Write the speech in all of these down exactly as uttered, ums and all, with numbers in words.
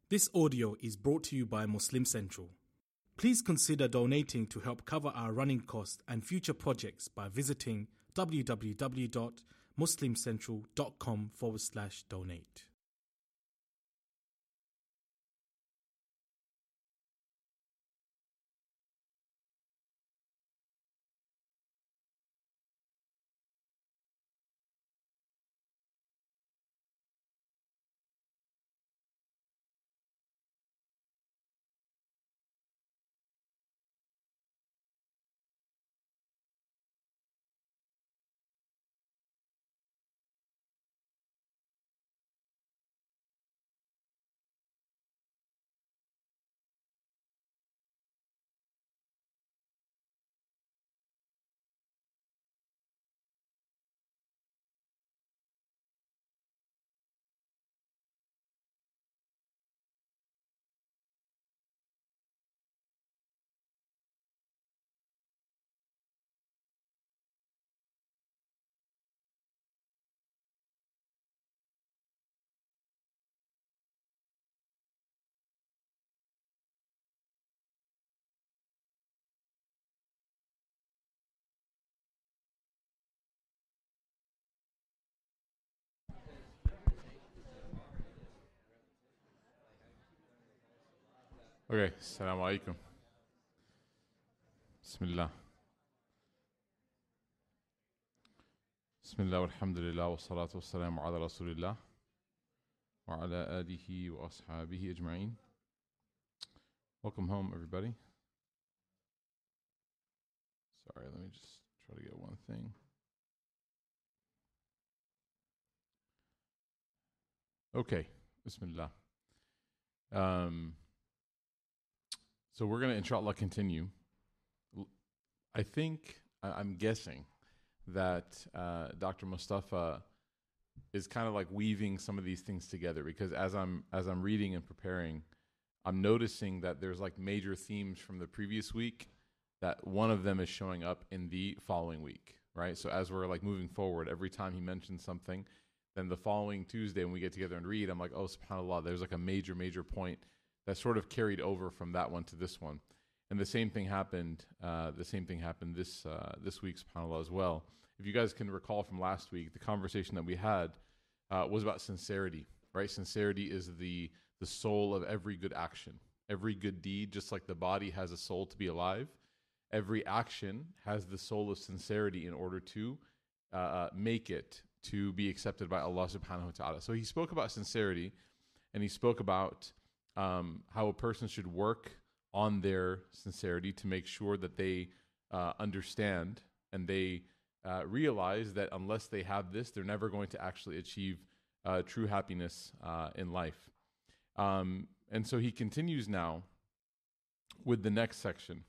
This audio is brought to you by Muslim Central. Please consider donating to help cover our running costs and future projects by visiting www.muslimcentral.com forward slash donate. Okay, assalamu alaikum. Bismillah. Bismillah, walhamdulillah, wa salatu wa salamu ala rasulillah, wa ala alihi wa ashabihi ajma'in. Welcome home, everybody. Sorry, let me just try to get one thing. Okay, Bismillah. Um... So we're going to, inshallah, continue. I think, I'm guessing, that uh, Doctor Mustafa is kind of like weaving some of these things together, because as I'm as I'm reading and preparing, I'm noticing that there's like major themes from the previous week that one of them is showing up in the following week, right? So as we're like moving forward, every time he mentions something, then the following Tuesday when we get together and read, I'm like, oh, subhanAllah, there's like a major, major point that sort of carried over from that one to this one. And the same thing happened, uh, the same thing happened this uh, this week, subhanAllah, as well. If you guys can recall from last week, the conversation that we had uh, was about sincerity, right? Sincerity is the the soul of every good action, every good deed. Just like the body has a soul to be alive, every action has the soul of sincerity in order to uh, make it to be accepted by Allah subhanahu wa ta'ala. So he spoke about sincerity, and he spoke about Um, how a person should work on their sincerity to make sure that they uh, understand and they uh, realize that unless they have this, they're never going to actually achieve uh, true happiness uh, in life. Um, and so he continues now with the next section.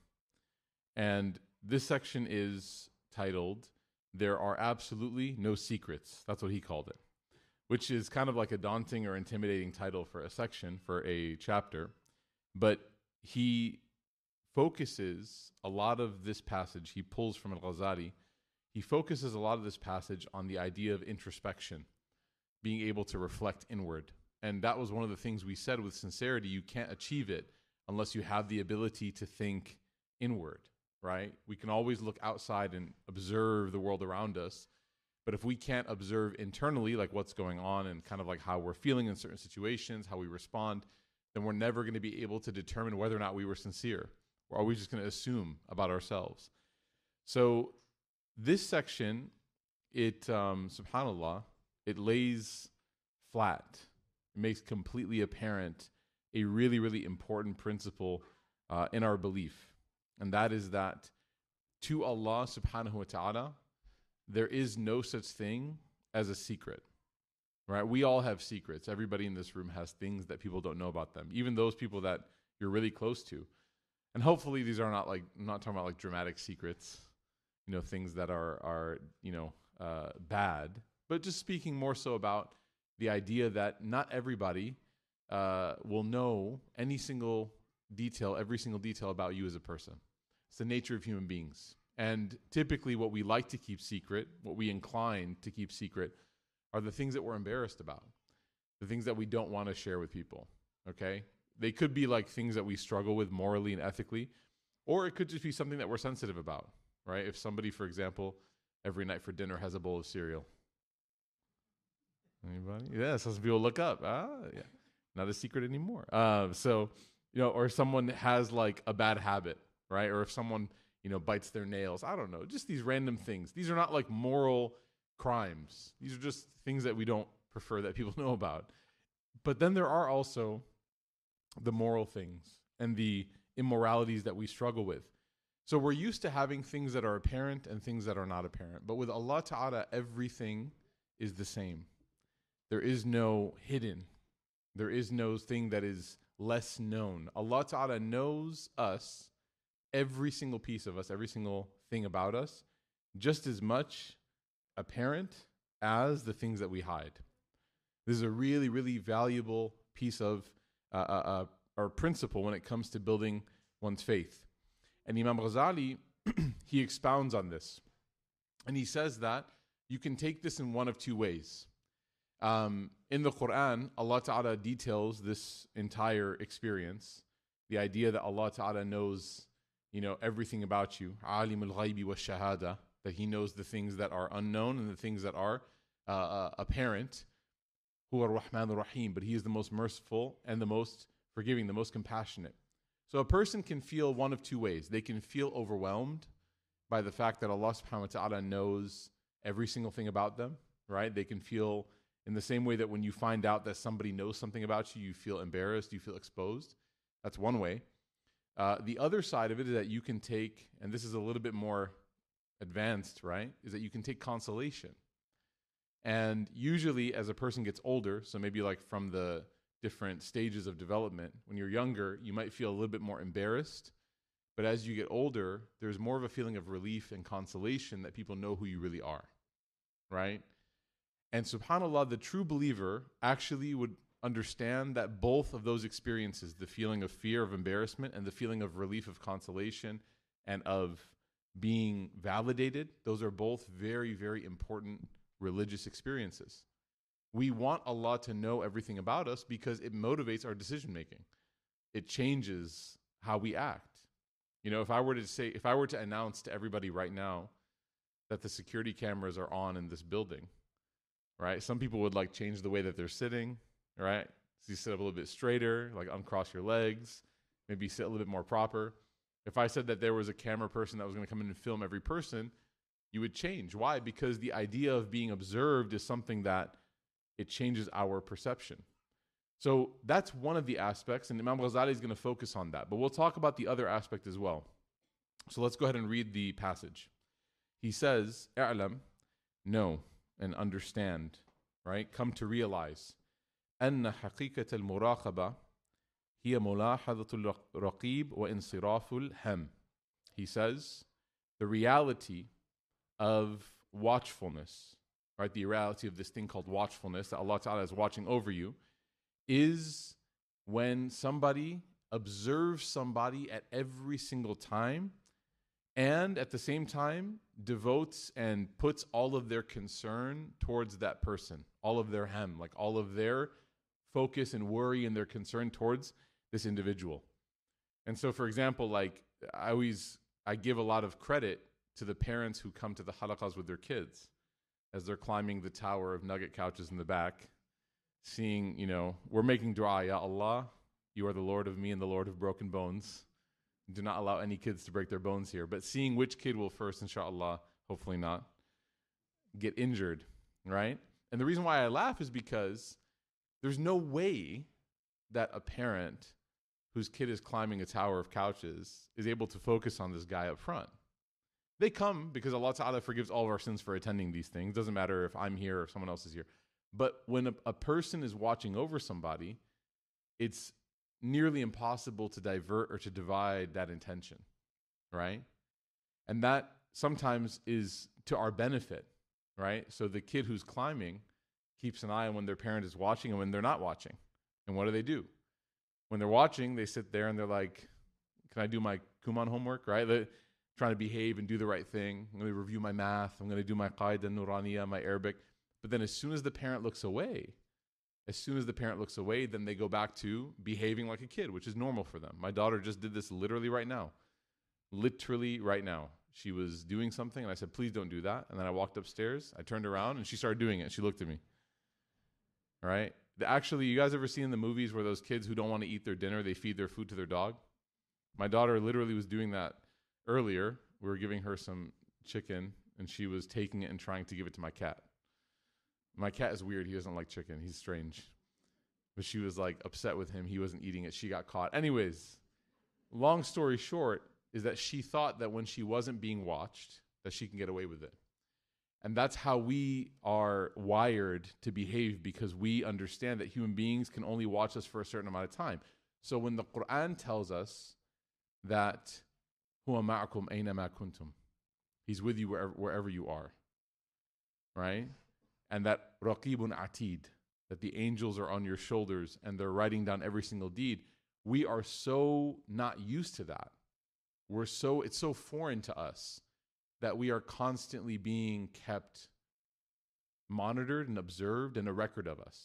And this section is titled, "There Are Absolutely No Secrets." That's what he called it, which is kind of like a daunting or intimidating title for a section, for a chapter. But he focuses a lot of this passage, he pulls from Al-Ghazali, he focuses a lot of this passage on the idea of introspection, being able to reflect inward. And that was one of the things we said with sincerity: you can't achieve it unless you have the ability to think inward, right? We can always look outside and observe the world around us, but if we can't observe internally, like what's going on and kind of like how we're feeling in certain situations, how we respond, then we're never going to be able to determine whether or not we were sincere. Or are we just going to assume about ourselves? So this section, it, um, subhanAllah, it lays flat. It makes completely apparent a really, really important principle uh, in our belief. And that is that to Allah subhanahu wa ta'ala, there is no such thing as a secret, right? We all have secrets. Everybody in this room has things that people don't know about them, even those people that you're really close to. And hopefully these are not like, I'm not talking about like dramatic secrets, you know, things that are, are you know, uh, bad, but just speaking more so about the idea that not everybody uh, will know any single detail, every single detail about you as a person. It's the nature of human beings. And typically what we like to keep secret, what we incline to keep secret, are the things that we're embarrassed about, the things that we don't want to share with people. okay? They could be like things that we struggle with morally and ethically, or it could just be something that we're sensitive about, right? If somebody, for example, every night for dinner has a bowl of cereal. Anybody? Yeah, so some people look up. Ah, yeah. Not a secret anymore. Uh, so, you know, or someone has like a bad habit, right? Or if someone, you know, bites their nails. I don't know. Just these random things. These are not like moral crimes. These are just things that we don't prefer that people know about. But then there are also the moral things and the immoralities that we struggle with. So we're used to having things that are apparent and things that are not apparent. But with Allah Ta'ala, everything is the same. There is no hidden. There is no thing that is less known. Allah Ta'ala knows us, every single piece of us, every single thing about us, just as much apparent as the things that we hide. This is a really, really valuable piece of uh, uh, uh, our principle when it comes to building one's faith. And Imam Ghazali, he expounds on this. And he says that you can take this in one of two ways. Um, in the Quran, Allah Ta'ala details this entire experience. The idea that Allah Ta'ala knows, you know, everything about you. Alim al-ghaybi wa shahada. That He knows the things that are unknown and the things that are uh, uh, apparent. Huwa ar-Rahman ar-Rahim. But He is the most merciful and the most forgiving, the most compassionate. So a person can feel one of two ways. They can feel overwhelmed by the fact that Allah Subhanahu wa Ta'ala knows every single thing about them, right? They can feel in the same way that when you find out that somebody knows something about you, you feel embarrassed, you feel exposed. That's one way. Uh, the other side of it is that you can take, and this is a little bit more advanced, right, is that you can take consolation. And usually as a person gets older, so maybe like from the different stages of development, when you're younger, you might feel a little bit more embarrassed. But as you get older, there's more of a feeling of relief and consolation that people know who you really are, right? And subhanAllah, the true believer actually would understand that both of those experiences, the feeling of fear, of embarrassment, and the feeling of relief, of consolation, and of being validated, those are both very, very important religious experiences. We want Allah to know everything about us because it motivates our decision making. It changes how we act. You know, if I were to say, if I were to announce to everybody right now that the security cameras are on in this building, right? Some people would like change the way that they're sitting, right? So you sit up a little bit straighter, like uncross your legs, maybe sit a little bit more proper. If I said that there was a camera person that was going to come in and film every person, you would change. Why? Because the idea of being observed is something that it changes our perception. So that's one of the aspects, and Imam Ghazali is going to focus on that. But we'll talk about the other aspect as well. So let's go ahead and read the passage. He says, "I'lam," know and understand, right? Come to realize, أن حقيقة المراقبة هي ملاحظة الرقيب وانصراف الهم. He says, the reality of watchfulness, right? The reality of this thing called watchfulness, that Allah Ta'ala is watching over you, is when somebody observes somebody at every single time and at the same time devotes and puts all of their concern towards that person, all of their hem, like all of their focus and worry and their concern towards this individual. And so, for example, like I always, I give a lot of credit to the parents who come to the halaqas with their kids as they're climbing the tower of nugget couches in the back, seeing, you know, we're making dua, Ya Allah, you are the Lord of me and the Lord of broken bones. Do not allow any kids to break their bones here. But seeing which kid will first, inshallah, hopefully not, get injured, right? And the reason why I laugh is because there's no way that a parent whose kid is climbing a tower of couches is able to focus on this guy up front. They come because Allah Ta'ala forgives all of our sins for attending these things. Doesn't matter if I'm here or if someone else is here. But when a, a person is watching over somebody, it's nearly impossible to divert or to divide that intention, right? And that sometimes is to our benefit, right? So the kid who's climbing keeps an eye on when their parent is watching and when they're not watching. And what do they do? When they're watching, they sit there and they're like, can I do my Kuman homework, right? They're trying to behave and do the right thing. I'm going to review my math. I'm going to do my Qaida Nuraniya, my Arabic. But then as soon as the parent looks away, As soon as the parent looks away, then they go back to behaving like a kid, which is normal for them. My daughter just did this literally right now. Literally right now. She was doing something, and I said, please don't do that. And then I walked upstairs. I turned around, and she started doing it. She looked at me. All right? Actually, you guys ever seen the movies where those kids who don't want to eat their dinner, they feed their food to their dog? My daughter literally was doing that earlier. We were giving her some chicken, and she was taking it and trying to give it to my cat. My cat is weird. He doesn't like chicken. He's strange. But she was like upset with him. He wasn't eating it. She got caught. Anyways, long story short is that she thought that when she wasn't being watched, that she can get away with it. And that's how we are wired to behave, because we understand that human beings can only watch us for a certain amount of time. So when the Quran tells us that huwa ma'akum aynama kuntum, he's with you wherever, wherever you are, right? And that raqibun atid, that the angels are on your shoulders and they're writing down every single deed. We are so not used to that. We're so, it's so foreign to us that we are constantly being kept monitored and observed, and a record of us.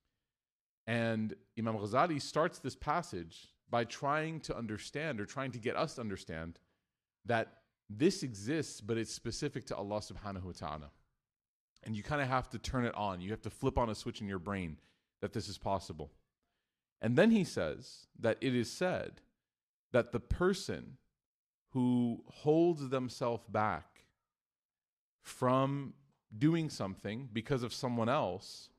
And Imam Ghazali starts this passage by trying to understand, or trying to get us to understand, that this exists, but it's specific to Allah subhanahu wa ta'ala. And you kind of have to turn it on. You have to flip on a switch in your brain that this is possible. And then he says that it is said that the person who holds themselves back from doing something because of someone else,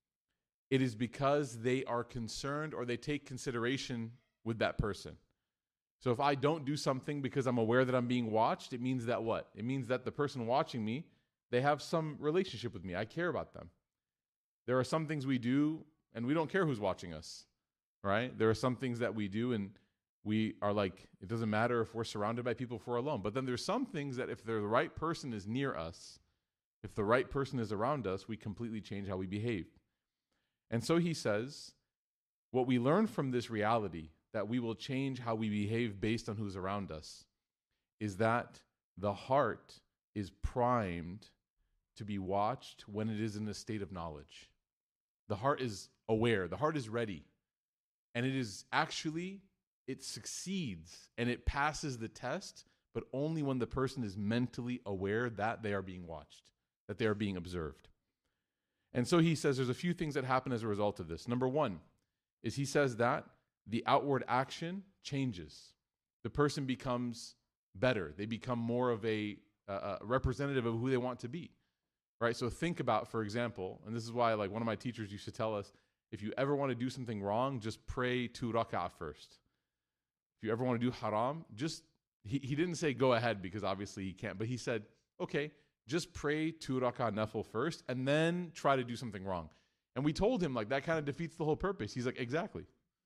it is because they are concerned, or they take consideration with that person. So if I don't do something because I'm aware that I'm being watched, it means that what? It means that the person watching me, they have some relationship with me. I care about them. There are some things we do and we don't care who's watching us, right? There are some things that we do and we are like, it doesn't matter if we're surrounded by people, if we're alone. But then there's some things that if the right person is near us, if the right person is around us, we completely change how we behave. And so he says, what we learn from this reality, that we will change how we behave based on who's around us, is that the heart is primed to be watched when it is in a state of knowledge. The heart is aware. The heart is ready. And it is actually, it succeeds and it passes the test, but only when the person is mentally aware that they are being watched, that they are being observed. And so he says there's a few things that happen as a result of this. Number one is he says that the outward action changes. The person becomes better. They become more of a, a representative of who they want to be. Right? So think about, for example, and this is why like one of my teachers used to tell us, if you ever want to do something wrong, just pray two rak'ah first. If you ever want to do haram, just, he, he didn't say go ahead because obviously he can't, but he said, okay, just pray two rak'ah nafil first and then try to do something wrong. And we told him like that kind of defeats the whole purpose. He's like, exactly.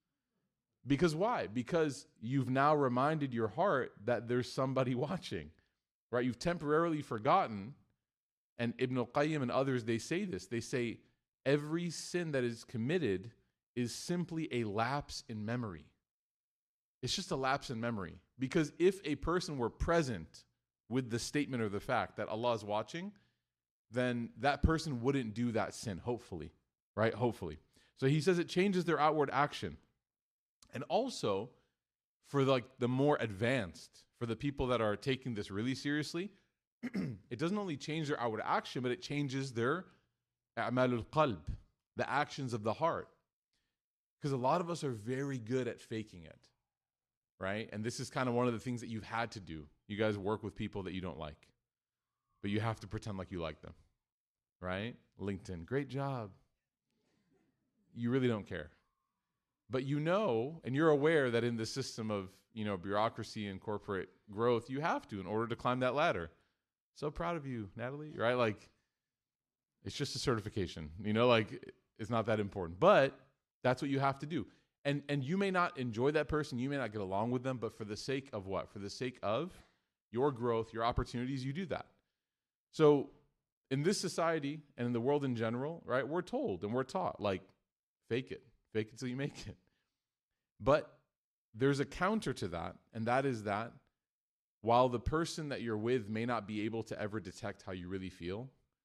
Because why? Because you've now reminded your heart that there's somebody watching, right? You've temporarily forgotten. And Ibn al-Qayyim and others, they say this. They say every sin that is committed is simply a lapse in memory. It's just a lapse in memory. Because if a person were present with the statement or the fact that Allah is watching, then that person wouldn't do that sin, hopefully. Right? Hopefully. So he says it changes their outward action. And also, for like the more advanced, for the people that are taking this really seriously, it doesn't only change their outward action, but it changes their a'malul qalb, the actions of the heart. Because a lot of us are very good at faking it, right? And this is kind of one of the things that you've had to do. You guys work with people that you don't like, but you have to pretend like you like them, right? LinkedIn, great job. You really don't care. But you know, and you're aware that in the system of, you know, bureaucracy and corporate growth, you have to in order to climb that ladder. So proud of you, Natalie, right? Like, it's just a certification, you know, like it's not that important, but that's what you have to do. And and you may not enjoy that person, you may not get along with them, but for the sake of what? For the sake of your growth, your opportunities, you do that. So in this society and in the world in general, right, we're told and we're taught, like, fake it, fake it till you make it. But there's a counter to that, and that is that while the person that you're with may not be able to ever detect how you really feel,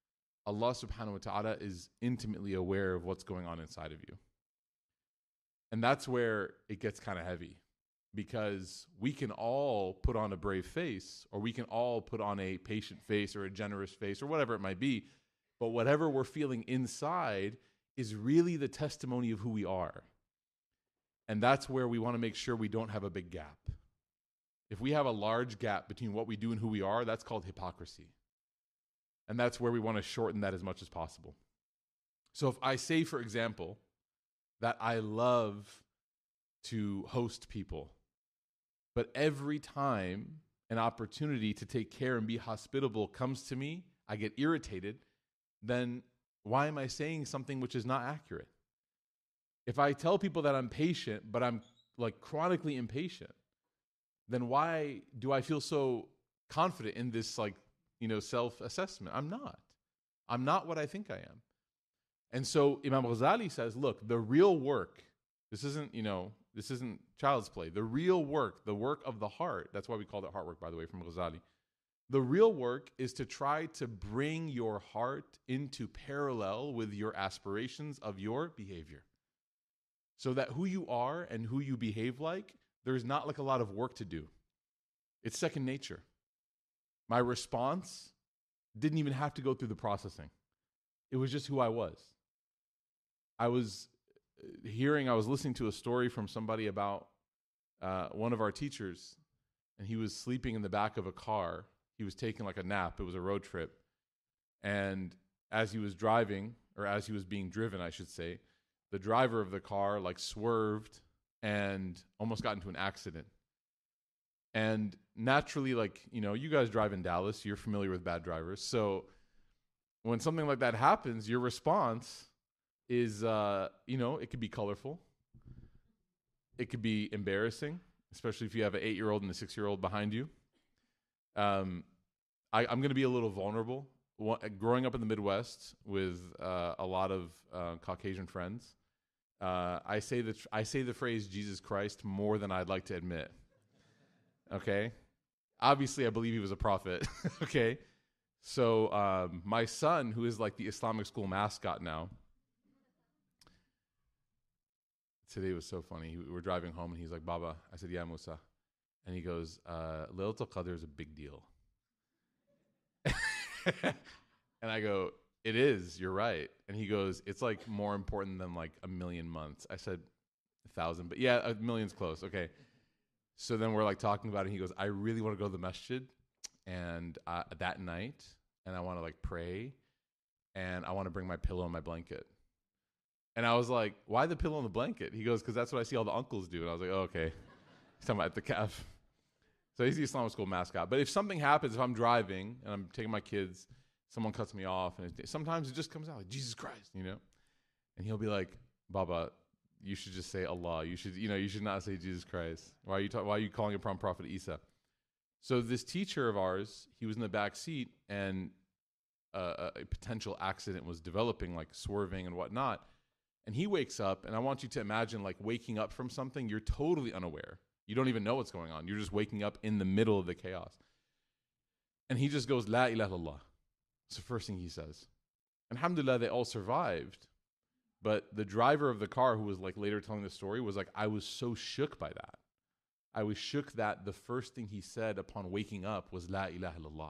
Allah subhanahu wa ta'ala is intimately aware of what's going on inside of you. And that's where it gets kind of heavy, because we can all put on a brave face, or we can all put on a patient face or a generous face or whatever it might be. But whatever we're feeling inside is really the testimony of who we are. And that's where we want to make sure we don't have a big gap. If we have a large gap between what we do and who we are, that's called hypocrisy. And that's where we want to shorten that as much as possible. So if I say, for example, that I love to host people, but every time an opportunity to take care and be hospitable comes to me, I get irritated, then why am I saying something which is not accurate? If I tell people that I'm patient, but I'm like chronically impatient, then why do I feel so confident in this, like, you know, self-assessment? I'm not. I'm not what I think I am. And so Imam Ghazali says, look, the real work, this isn't, you know, this isn't child's play. The real work, the work of the heart, that's why we call it heart work, by the way, from Ghazali. The real work is to try to bring your heart into parallel with your aspirations of your behavior. So that who you are and who you behave like, there's not like a lot of work to do. It's second nature. My response didn't even have to go through the processing. It was just who I was. I was hearing, I was listening to a story from somebody about uh, one of our teachers, and he was sleeping in the back of a car. He was taking like a nap. It was a road trip. And as he was driving, or as he was being driven, I should say, the driver of the car like swerved and almost got into an accident. And naturally, like, you know, you guys drive in Dallas, you're familiar with bad drivers. So when something like that happens, your response is, uh, you know, it could be colorful. It could be embarrassing, especially if you have an eight-year-old and a six-year-old behind you. Um, I, I'm going to be a little vulnerable. Growing up in the Midwest with uh, a lot of uh, Caucasian friends, uh, I say the tr- I say the phrase Jesus Christ more than I'd like to admit. Okay, obviously I believe he was a prophet. Okay, so um, my son, who is like the Islamic school mascot now, today was so funny. We were driving home and he's like, "Baba," I said, "Yeah, Musa," and he goes, uh, "Laylatul Qadr is a big deal." And I go, "It is, you're right." And he goes, "It's like more important than like a million months." I said, a thousand, but yeah, a million's close. Okay. So then we're like talking about it. And he goes, "I really want to go to the masjid and uh, that night, and I want to like pray, and I want to bring my pillow and my blanket." And I was like, "Why the pillow and the blanket?" He goes, "Because that's what I see all the uncles do." And I was like, "Oh, okay." He's talking about at the calf. So he's the Islamic school mascot. But if something happens, if I'm driving and I'm taking my kids, someone cuts me off, and it, sometimes it just comes out like, "Jesus Christ," you know? And he'll be like, "Baba, you should just say Allah. You should, you know, you should not say Jesus Christ. Why are you, ta- why are you calling upon Prophet Isa?" So this teacher of ours, he was in the back seat, and uh, a potential accident was developing, like swerving and whatnot. And he wakes up, and I want you to imagine like waking up from something. You're totally unaware. You don't even know what's going on. You're just waking up in the middle of the chaos. And he just goes, "La ilaha illallah." It's the first thing he says. And alhamdulillah, they all survived. But the driver of the car, who was like later telling the story, was like, "I was so shook by that. I was shook that the first thing he said upon waking up was La ilaha illallah."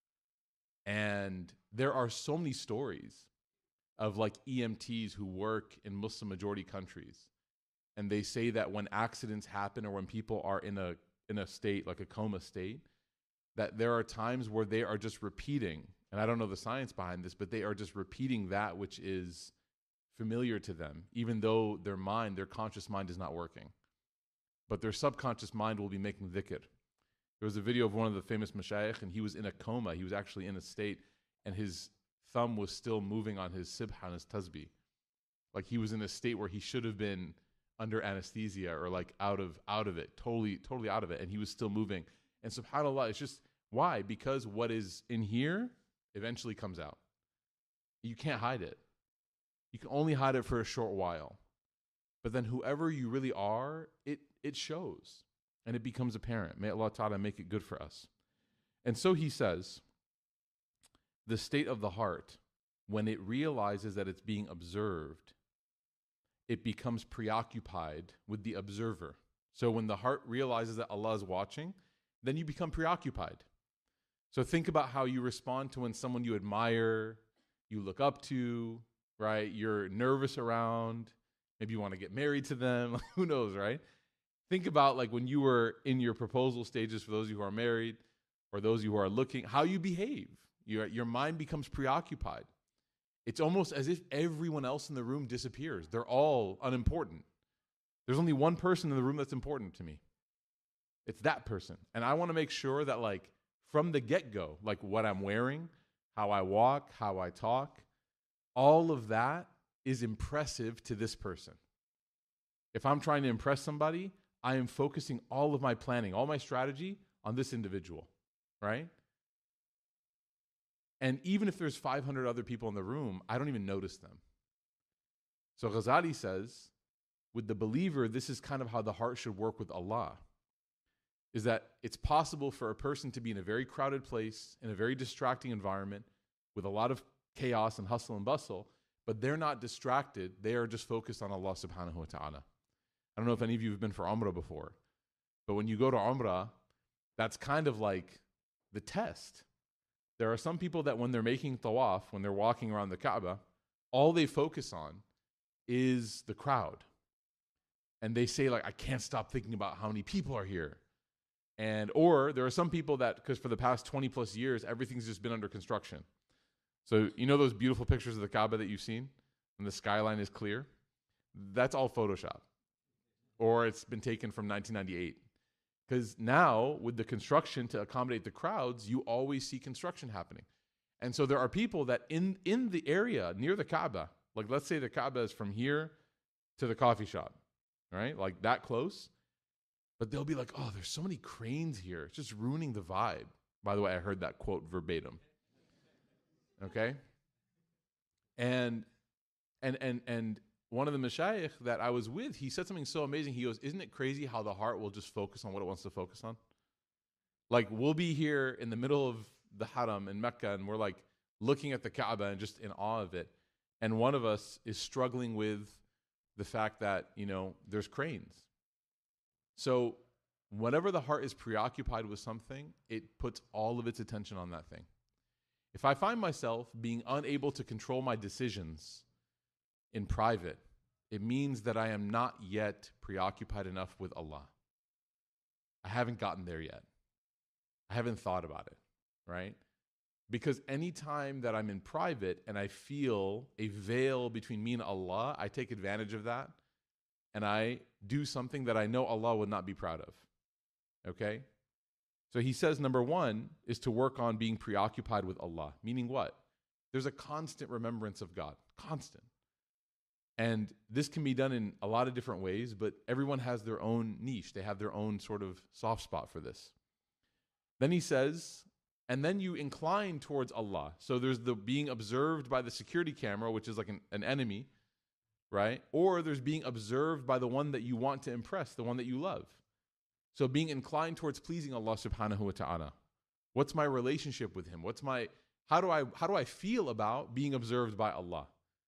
And there are so many stories of like E M Ts who work in Muslim majority countries. And they say that when accidents happen or when people are in a in a state, like a coma state, that there are times where they are just repeating, and I don't know the science behind this, but they are just repeating that which is familiar to them, even though their mind, their conscious mind is not working. But their subconscious mind will be making dhikr. There was a video of one of the famous mashayikh, and he was in a coma. He was actually in a state, and his thumb was still moving on his sibhan, his tasbih. Like he was in a state where he should have been under anesthesia or like out of out of it, totally, totally out of it, and he was still moving. And subhanAllah, it's just, why? Because what is in here eventually comes out. You can't hide it. You can only hide it for a short while. But then whoever you really are, it it shows and it becomes apparent. May Allah Ta'ala make it good for us. And so he says, the state of the heart when it realizes that it's being observed, it becomes preoccupied with the observer. So when the heart realizes that Allah is watching, then you become preoccupied. So think about how you respond to when someone you admire, you look up to, right? You're nervous around. Maybe you want to get married to them. Who knows, right? Think about like when you were in your proposal stages for those of you who are married or those of you who are looking, how you behave. Your, your mind becomes preoccupied. It's almost as if everyone else in the room disappears. They're all unimportant. There's only one person in the room that's important to me. It's that person. And I want to make sure that like from the get-go, like what I'm wearing, how I walk, how I talk, all of that is impressive to this person. If I'm trying to impress somebody, I am focusing all of my planning, all my strategy on this individual, right? And even if there's five hundred other people in the room, I don't even notice them. So Ghazali says, with the believer, this is kind of how the heart should work with Allah, is that it's possible for a person to be in a very crowded place, in a very distracting environment, with a lot of chaos and hustle and bustle, but they're not distracted. They are just focused on Allah subhanahu wa ta'ala. I don't know if any of you have been for Umrah before, but when you go to Umrah, that's kind of like the test. There are some people that when they're making tawaf, when they're walking around the Kaaba, all they focus on is the crowd. And they say like, I can't stop thinking about how many people are here. And, or there are some people that, because for the past twenty plus years, everything's just been under construction. So you know those beautiful pictures of the Kaaba that you've seen when the skyline is clear? That's all Photoshop. Or it's been taken from nineteen ninety-eight. Because now, with the construction to accommodate the crowds, you always see construction happening. And so there are people that in, in the area near the Kaaba, like let's say the Kaaba is from here to the coffee shop, right? Like that close. But they'll be like, oh, there's so many cranes here. It's just ruining the vibe. By the way, I heard that quote verbatim. Okay? And and and and one of the mashayikh that I was with, he said something so amazing. He goes, isn't it crazy how the heart will just focus on what it wants to focus on? Like we'll be here in the middle of the haram in Mecca and we're like looking at the Kaaba and just in awe of it. And one of us is struggling with the fact that, you know, there's cranes. So whenever the heart is preoccupied with something, it puts all of its attention on that thing. If I find myself being unable to control my decisions in private, it means that I am not yet preoccupied enough with Allah. I haven't gotten there yet. I haven't thought about it, right? Because anytime that I'm in private and I feel a veil between me and Allah, I take advantage of that and I do something that I know Allah would not be proud of, okay? So he says number one is to work on being preoccupied with Allah, meaning what? There's a constant remembrance of God, constant. And this can be done in a lot of different ways, but everyone has their own niche. They have their own sort of soft spot for this. Then he says, and then you incline towards Allah. So there's the being observed by the security camera, which is like an, an enemy, right? Or there's being observed by the one that you want to impress, the one that you love. So being inclined towards pleasing Allah subhanahu wa ta'ala. What's my relationship with him? What's my, how do I, how do I feel about being observed by Allah?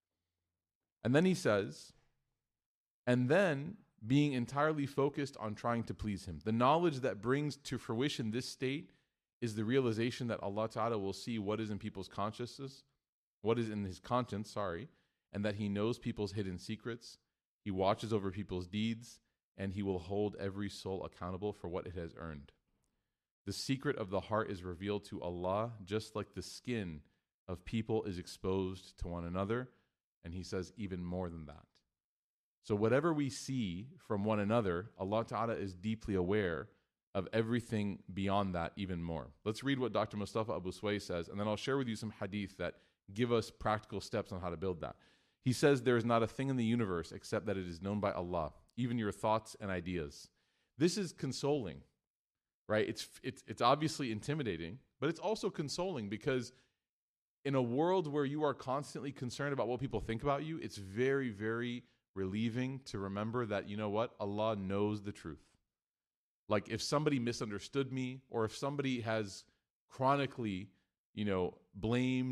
And then he says, and then being entirely focused on trying to please him. The knowledge that brings to fruition this state is the realization that Allah Ta'ala will see what is in people's consciousness, what is in his conscience, sorry, and that he knows people's hidden secrets. He watches over people's deeds, and he will hold every soul accountable for what it has earned. The secret of the heart is revealed to Allah, just like the skin of people is exposed to one another. And he says even more than that. So whatever we see from one another, Allah Ta'ala is deeply aware of everything beyond that even more. Let's read what Doctor Mustafa Abu Sway says, and then I'll share with you some hadith that give us practical steps on how to build that. He says, there is not a thing in the universe except that it is known by Allah, even your thoughts and ideas. This is consoling, right? It's, it's, it's obviously intimidating, but it's also consoling because in a world where you are constantly concerned about what people think about you, it's very, very relieving to remember that, you know what? Allah knows the truth. Like if somebody misunderstood me or if somebody has chronically, you know, blamed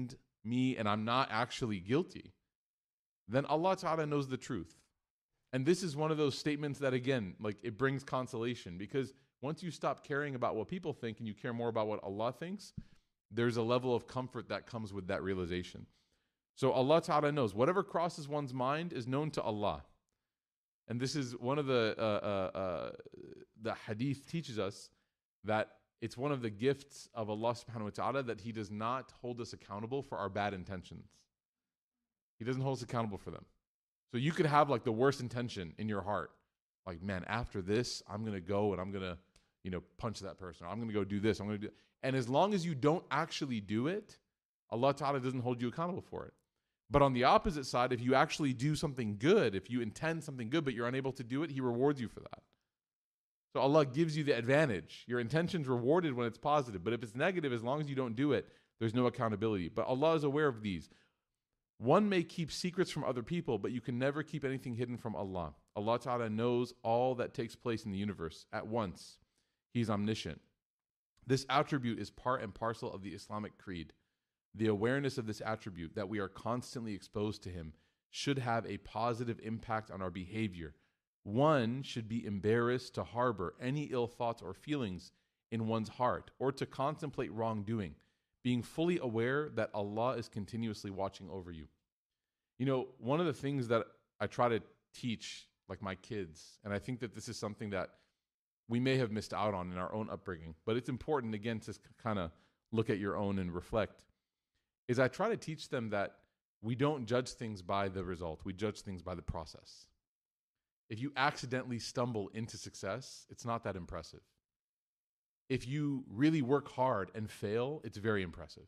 me and I'm not actually guilty, then Allah Ta'ala knows the truth. And this is one of those statements that, again, like it brings consolation, because once you stop caring about what people think and you care more about what Allah thinks, there's a level of comfort that comes with that realization. So Allah Ta'ala knows. Whatever crosses one's mind is known to Allah. And this is one of the, uh, uh, uh, the hadith teaches us that it's one of the gifts of Allah Subhanahu wa Ta'ala that He does not hold us accountable for our bad intentions. He doesn't hold us accountable for them. So you could have like the worst intention in your heart. Like, man, after this, I'm going to go and I'm going to, you know, punch that person. Or I'm going to go do this. I'm going to do. And as long as you don't actually do it, Allah Ta'ala doesn't hold you accountable for it. But on the opposite side, if you actually do something good, if you intend something good, but you're unable to do it, He rewards you for that. So Allah gives you the advantage. Your intention's rewarded when it's positive. But if it's negative, as long as you don't do it, there's no accountability. But Allah is aware of these. One may keep secrets from other people, but you can never keep anything hidden from Allah. Allah Ta'ala knows all that takes place in the universe at once. He's omniscient. This attribute is part and parcel of the Islamic creed. The awareness of this attribute, that we are constantly exposed to Him, should have a positive impact on our behavior. One should be embarrassed to harbor any ill thoughts or feelings in one's heart, or to contemplate wrongdoing, being fully aware that Allah is continuously watching over you. You know, one of the things that I try to teach, like my kids, and I think that this is something that we may have missed out on in our own upbringing, but it's important, again, to kind of look at your own and reflect, is I try to teach them that we don't judge things by the result. We judge things by the process. If you accidentally stumble into success, it's not that impressive. If you really work hard and fail, it's very impressive.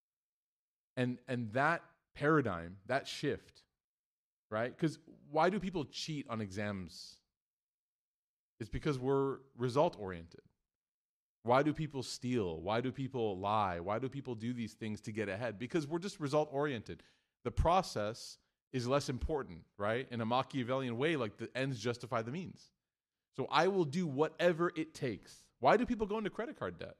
And and that paradigm, that shift, right? Because why do people cheat on exams? It's because we're result-oriented. Why do people steal? Why do people lie? Why do people do these things to get ahead? Because we're just result-oriented. The process is less important, right? In a Machiavellian way, like the ends justify the means. So I will do whatever it takes. Why do people go into credit card debt?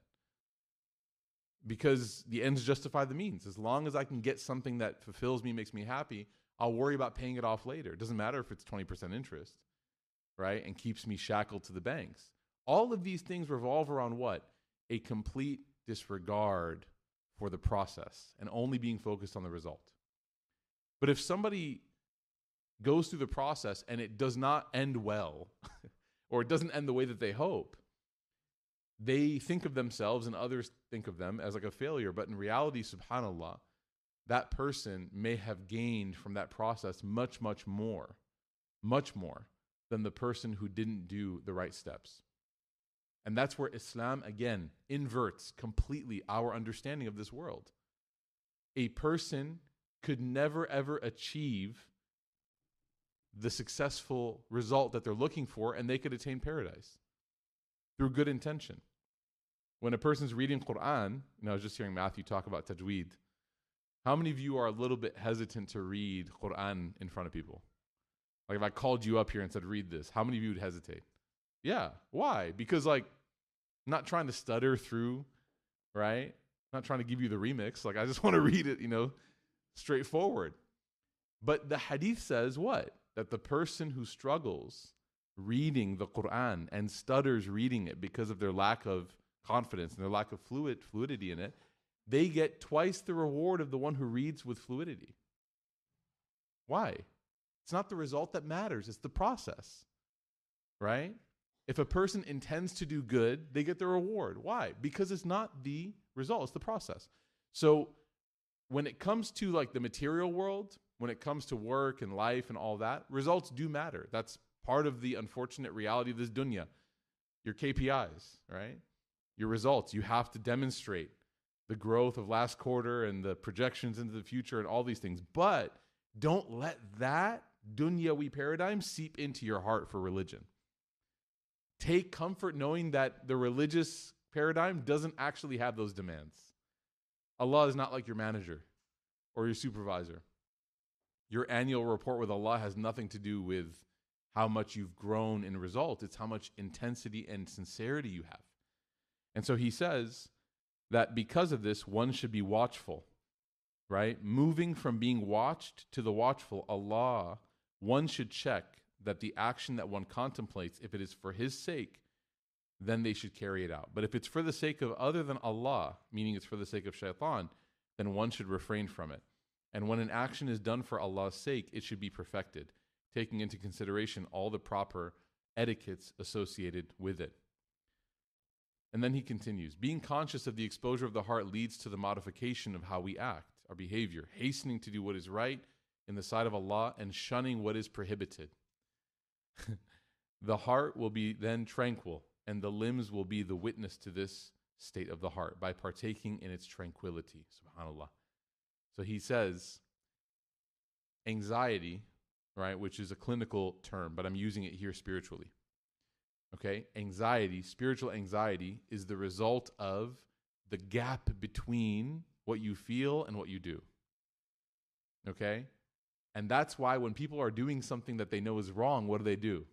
Because the ends justify the means. As long as I can get something that fulfills me, makes me happy, I'll worry about paying it off later. It doesn't matter if it's twenty percent interest, right? And keeps me shackled to the banks. All of these things revolve around what? A complete disregard for the process and only being focused on the result. But if somebody goes through the process and it does not end well, or it doesn't end the way that they hope, they think of themselves and others think of them as like a failure. But in reality, subhanAllah, that person may have gained from that process much, much more, much more than the person who didn't do the right steps. And that's where Islam, again, inverts completely our understanding of this world. A person could never, ever achieve the successful result that they're looking for, and they could attain paradise through good intention. When a person's reading Quran, and I was just hearing Matthew talk about tajweed, how many of you are a little bit hesitant to read Quran in front of people? Like if I called you up here and said, read this, how many of you would hesitate? Yeah. Why? Because like, I'm not trying to stutter through, right? I'm not trying to give you the remix. Like I just want to read it, you know, straightforward. But the hadith says what? That the person who struggles reading the Quran and stutters reading it because of their lack of confidence and their lack of fluid fluidity in it, they get twice the reward of the one who reads with fluidity. Why? It's not the result that matters. It's the process, right? If a person intends to do good, they get the reward. Why? Because it's not the result, it's the process. So when it comes to like the material world, when it comes to work and life and all that, results do matter. That's part of the unfortunate reality of this dunya. Your K P Is, right? Your results. You have to demonstrate the growth of last quarter and the projections into the future and all these things. But don't let that dunyawi paradigm seep into your heart for religion. Take comfort knowing that the religious paradigm doesn't actually have those demands. Allah is not like your manager or your supervisor. Your annual report with Allah has nothing to do with how much you've grown in result. It's how much intensity and sincerity you have. And so he says that because of this, one should be watchful, right? Moving from being watched to the watchful, Allah, one should check that the action that one contemplates, if it is for His sake, then they should carry it out. But if it's for the sake of other than Allah, meaning it's for the sake of shaitan, then one should refrain from it. And when an action is done for Allah's sake, it should be perfected, taking into consideration all the proper etiquettes associated with it. And then he continues, being conscious of the exposure of the heart leads to the modification of how we act, our behavior, hastening to do what is right in the sight of Allah and shunning what is prohibited. The heart will be then tranquil, and the limbs will be the witness to this state of the heart by partaking in its tranquility. SubhanAllah. So he says, anxiety, right, which is a clinical term, but I'm using it here spiritually. Okay, anxiety, spiritual anxiety is the result of the gap between what you feel and what you do. Okay? And that's why when people are doing something that they know is wrong, what do they do?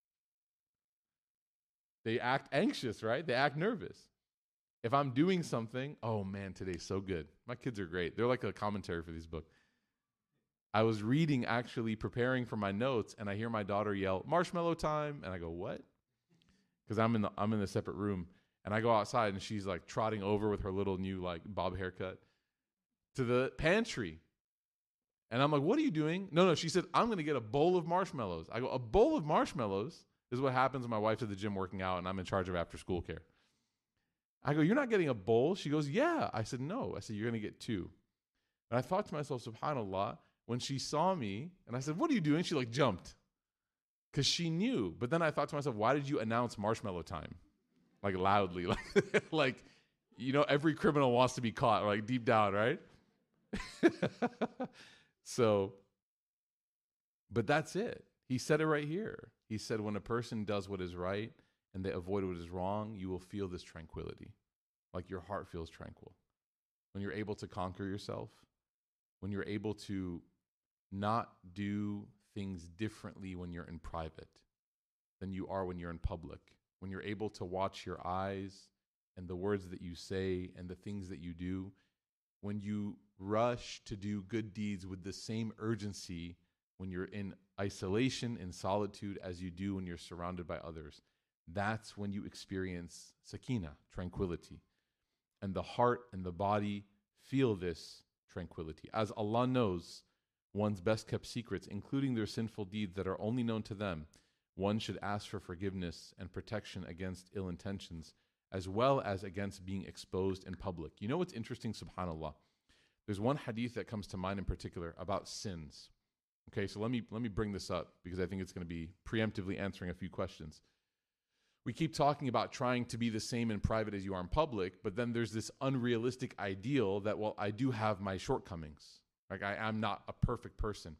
They act anxious, right? They act nervous. If I'm doing something, oh man, today's so good. My kids are great. They're like a commentary for this book. I was reading, actually preparing for my notes, and I hear my daughter yell, "Marshmallow time," and I go, "What?" Because I'm in the I'm in a separate room, and I go outside, and she's like trotting over with her little new like bob haircut to the pantry, and I'm like, "What are you doing?" No, no, she said, "I'm going to get a bowl of marshmallows." I go, "A bowl of marshmallows?" This is what happens when my wife's at the gym working out, and I'm in charge of after school care. I go, "You're not getting a bowl?" She goes, "Yeah." I said, "No." I said, "You're going to get two." And I thought to myself, subhanAllah, when she saw me, and I said, "What are you doing?" She like jumped. Because she knew. But then I thought to myself, why did you announce marshmallow time? Like loudly. Like, like you know, every criminal wants to be caught, like deep down, right? So, but that's it. He said it right here. He said, when a person does what is right and they avoid what is wrong, you will feel this tranquility. Like your heart feels tranquil. When you're able to conquer yourself, when you're able to not do things differently when you're in private than you are when you're in public. When you're able to watch your eyes and the words that you say and the things that you do. When you rush to do good deeds with the same urgency when you're in isolation, in solitude, as you do when you're surrounded by others. That's when you experience sakina, tranquility. And the heart and the body feel this tranquility. As Allah knows one's best kept secrets, including their sinful deeds that are only known to them, one should ask for forgiveness and protection against ill intentions, as well as against being exposed in public. You know what's interesting, subhanAllah? There's one hadith that comes to mind in particular about sins. Okay, so let me let me bring this up because I think it's going to be preemptively answering a few questions. We keep talking about trying to be the same in private as you are in public, but then there's this unrealistic ideal that, well, I do have my shortcomings. Like I am not a perfect person.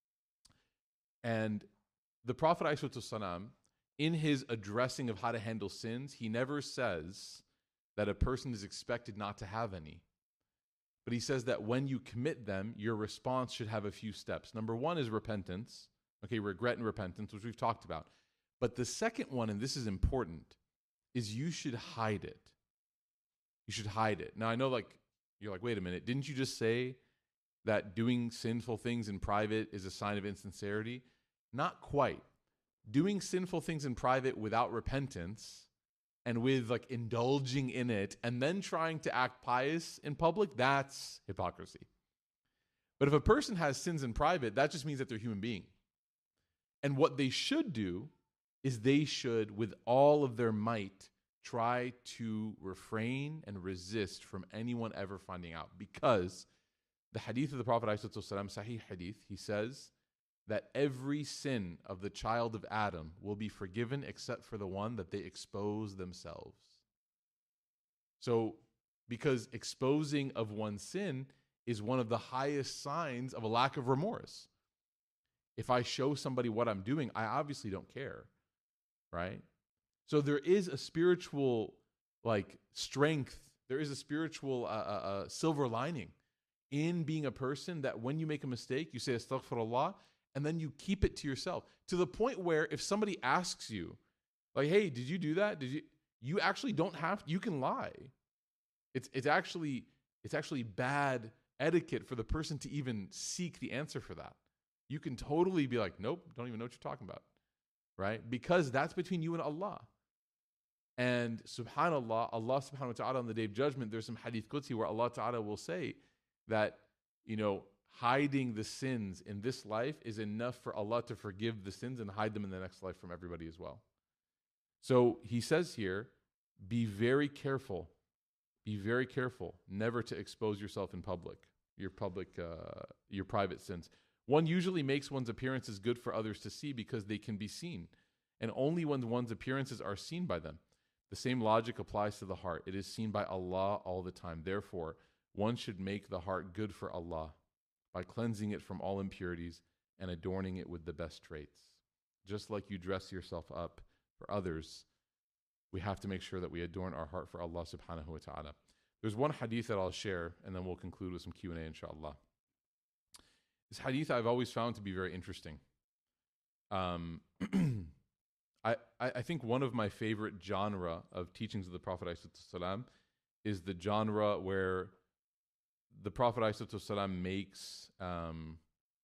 And the Prophet ﷺ, in his addressing of how to handle sins, he never says that a person is expected not to have any. But he says that when you commit them, your response should have a few steps. Number one is repentance. Okay, regret and repentance, which we've talked about. But the second one, and this is important, is you should hide it. You should hide it. Now, I know like, you're like, wait a minute, didn't you just say that doing sinful things in private is a sign of insincerity? Not quite. Doing sinful things in private without repentance and with like indulging in it and then trying to act pious in public, that's hypocrisy. But if a person has sins in private, that just means that they're a human being. And what they should do is they should, with all of their might, try to refrain and resist from anyone ever finding out, because the hadith of the Prophet ﷺ, Sahih hadith, he says that every sin of the child of Adam will be forgiven except for the one that they expose themselves. So, because exposing of one's sin is one of the highest signs of a lack of remorse. If I show somebody what I'm doing, I obviously don't care, right? So there is a spiritual like strength, there is a spiritual uh, uh, uh, silver lining in being a person that when you make a mistake, you say astaghfirullah, and then you keep it to yourself to the point where if somebody asks you, like, hey, did you do that? Did you? You actually don't have, you can lie. It's it's actually it's actually bad etiquette for the person to even seek the answer for that. You can totally be like, nope, don't even know what you're talking about, right? Because that's between you and Allah. And subhanAllah, Allah subhanahu wa ta'ala on the day of judgment, there's some hadith qudsi where Allah ta'ala will say that, you know, hiding the sins in this life is enough for Allah to forgive the sins and hide them in the next life from everybody as well. So he says here, be very careful, be very careful never to expose yourself in public, your public, uh, your private sins. One usually makes one's appearances good for others to see because they can be seen, and only when one's appearances are seen by them. The same logic applies to the heart. It is seen by Allah all the time. Therefore, one should make the heart good for Allah by cleansing it from all impurities and adorning it with the best traits. Just like you dress yourself up for others, we have to make sure that we adorn our heart for Allah subhanahu wa ta'ala. There's one hadith that I'll share, and then we'll conclude with some Q and A, inshallah. This hadith I've always found to be very interesting. Um, I, I think one of my favorite genre of teachings of the Prophet ﷺ is the genre where the Prophet ﷺ makes um,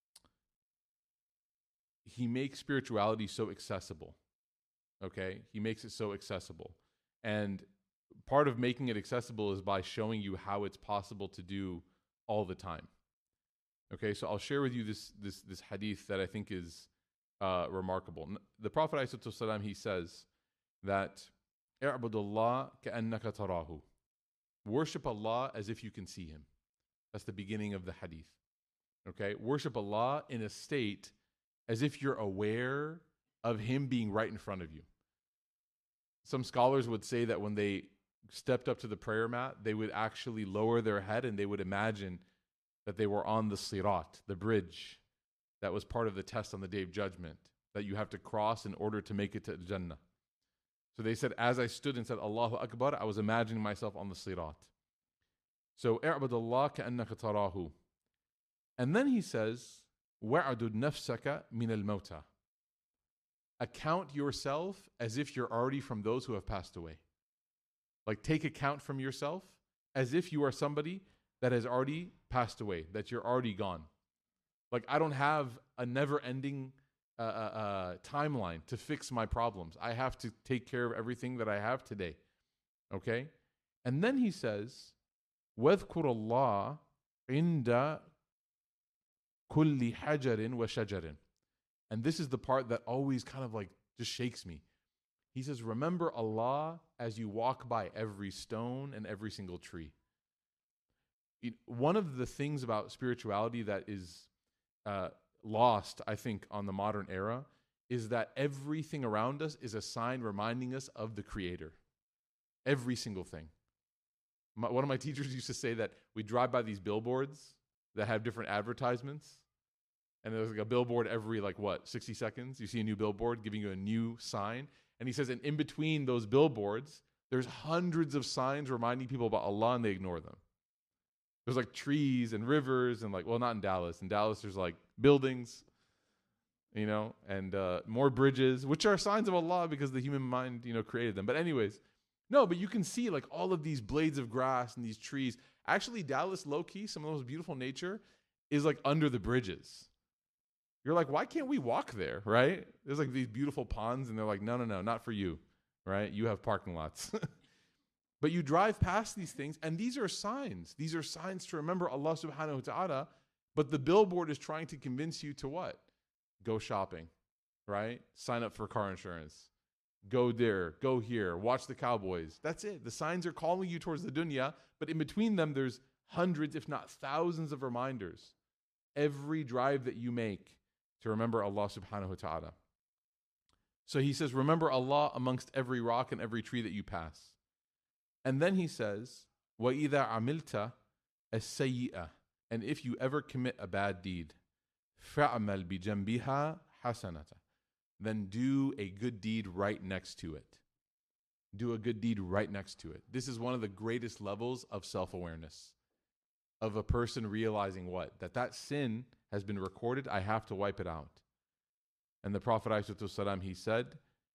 he makes spirituality so accessible. Okay, he makes it so accessible, and part of making it accessible is by showing you how it's possible to do all the time. Okay, so I'll share with you this this this hadith that I think is uh, remarkable. The Prophet ﷺ, he says that اعبد الله كأنك تراه. Worship Allah as if you can see Him. That's the beginning of the hadith. Okay, worship Allah in a state as if you're aware of Him being right in front of you. Some scholars would say that when they stepped up to the prayer mat, they would actually lower their head and they would imagine that they were on the sirat, the bridge that was part of the test on the Day of Judgment that you have to cross in order to make it to Jannah. So they said, as I stood and said, Allahu Akbar, I was imagining myself on the sirat. So, اعبد الله كأنك تراه. And then he says, وَعْدُدْ نَفْسَكَ مِنَ الْمَوْتَى. Account yourself as if you're already from those who have passed away. Like, take account from yourself as if you are somebody that has already passed away, that you're already gone. Like, I don't have a never-ending uh, uh, uh, timeline to fix my problems. I have to take care of everything that I have today. Okay? And then he says, وَاذْكُرُ اللَّهَ عِنْدَ كُلِّ حَجَرٍ وَشَجَرٍ. And this is the part that always kind of like just shakes me. He says, remember Allah as you walk by every stone and every single tree. It, one of the things about spirituality that is uh, lost, I think, on the modern era is that everything around us is a sign reminding us of the Creator. Every single thing. My, one of my teachers used to say that we drive by these billboards that have different advertisements, and there's like a billboard every, like, what, sixty seconds? You see a new billboard giving you a new sign. And he says, and in between those billboards, there's hundreds of signs reminding people about Allah, and they ignore them. There's like trees and rivers and like, well, not in Dallas. In Dallas, there's like buildings, you know, and uh, more bridges, which are signs of Allah because the human mind, you know, created them. But anyways, no, but you can see like all of these blades of grass and these trees. Actually, Dallas, low-key, some of the most beautiful nature is like under the bridges. You're like, why can't we walk there, right? There's like these beautiful ponds, and they're like, no, no, no, not for you, right? You have parking lots. But you drive past these things, and these are signs. These are signs to remember Allah subhanahu wa ta'ala, but the billboard is trying to convince you to what? Go shopping, right? Sign up for car insurance. Go there, go here, watch the Cowboys. That's it. The signs are calling you towards the dunya, but in between them, there's hundreds, if not thousands of reminders. Every drive that you make to remember Allah subhanahu wa ta'ala. So he says, remember Allah amongst every rock and every tree that you pass. And then he says, وَإِذَا عَمِلْتَ السَّيِّئَةَ. And if you ever commit a bad deed, فَعْمَلْ بِجَنْبِهَا حَسَنَةً. Then do a good deed right next to it. Do a good deed right next to it. This is one of the greatest levels of self-awareness. Of a person realizing what? That that sin has been recorded, I have to wipe it out. And the Prophet ﷺ, he said,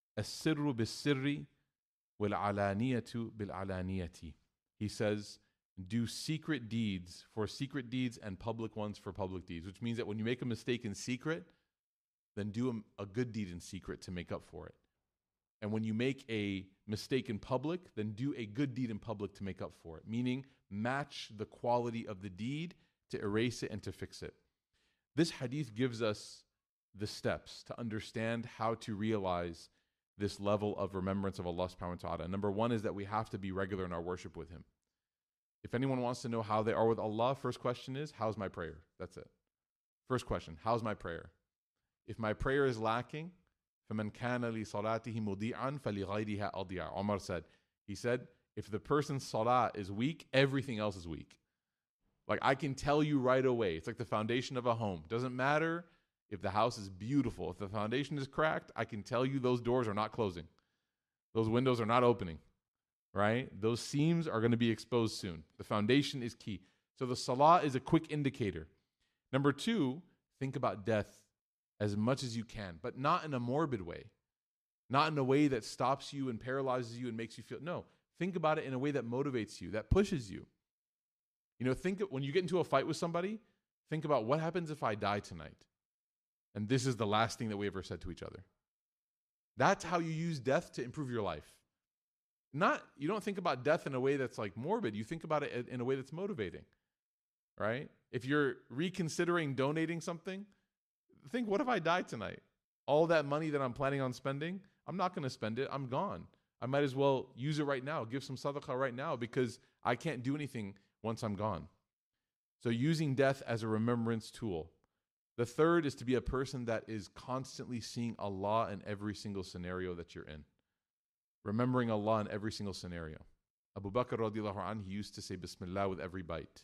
السِّرُّ بِالسِّرِّ وَالْعَلَانِيَةُ بِالْعَلَانِيَةِ. He says, do secret deeds for secret deeds and public ones for public deeds, which means that when you make a mistake in secret, then do a, a good deed in secret to make up for it. And when you make a mistake in public, then do a good deed in public to make up for it, meaning match the quality of the deed to erase it and to fix it. This hadith gives us the steps to understand how to realize this level of remembrance of Allah subhanahu wa ta'ala. Number one is that we have to be regular in our worship with Him. If anyone wants to know how they are with Allah, first question is, how's my prayer? That's it. First question, how's my prayer? If my prayer is lacking, فَمَنْ كَانَ لِصَلَاتِهِ مُضِيعًا فَلِغَيْرِهَا أَضِيعًا. Umar said, he said, if the person's salah is weak, everything else is weak. Like I can tell you right away, it's like the foundation of a home. Doesn't matter if the house is beautiful. If the foundation is cracked, I can tell you those doors are not closing. Those windows are not opening, right? Those seams are going to be exposed soon. The foundation is key. So the salah is a quick indicator. Number two, think about death as much as you can, but not in a morbid way. Not in a way that stops you and paralyzes you and makes you feel, no. Think about it in a way that motivates you, that pushes you. You know, think when you get into a fight with somebody, think about what happens if I die tonight? And this is the last thing that we ever said to each other. That's how you use death to improve your life. Not, you don't think about death in a way that's like morbid. You think about it in a way that's motivating, right? If you're reconsidering donating something, think, what if I die tonight? All that money that I'm planning on spending, I'm not going to spend it. I'm gone. I might as well use it right now, give some sadaqah right now because I can't do anything once I'm gone. So using death as a remembrance tool. The third is to be a person that is constantly seeing Allah in every single scenario that you're in. Remembering Allah in every single scenario. Abu Bakr radiallahu anhu, he used to say Bismillah with every bite.